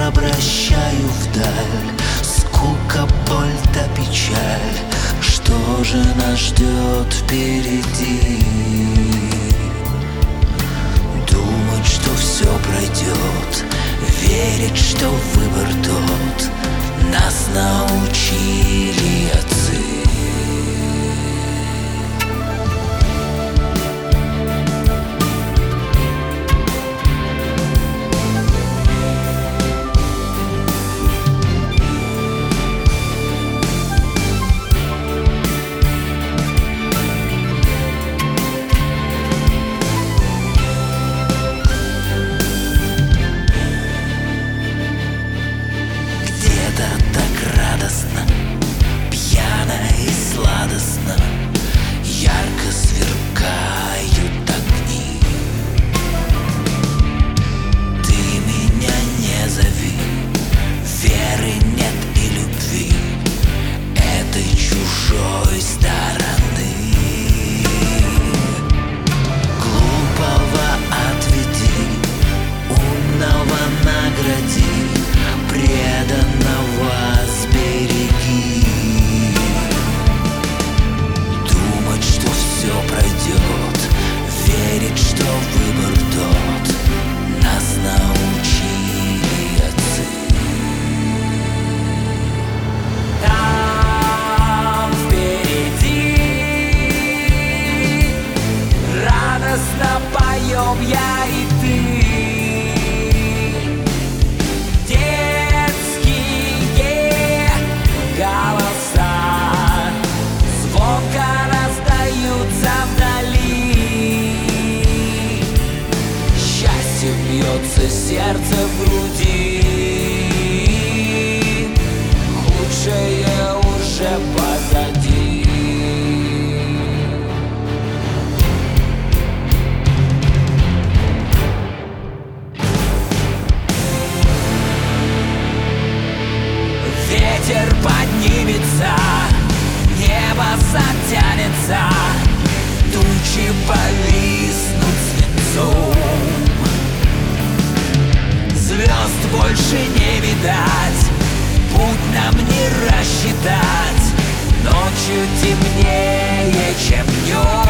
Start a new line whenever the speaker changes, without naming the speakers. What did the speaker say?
обращаю вдаль. Скука, боль да печаль, что же нас ждет впереди? Думать, что все пройдет, верить, что выбор тот, нас научили отцы. Пьяно и сладостно ярко сверкают огни. Ты меня не зови, веры нет и любви этой чужой стороны. Глупого отведи, умного награди, преданного сбереги. Думать, что все пройдет, верить, что выбор тот, нас научили отцы. Там впереди радостно поем я и ты. Бьется сердце в груди, худшее уже позади. Ветер поднимется, небо затянется, тучи повиснут свинцом. Звезд больше не видать, путь нам не рассчитать, ночью темнее, чем днем.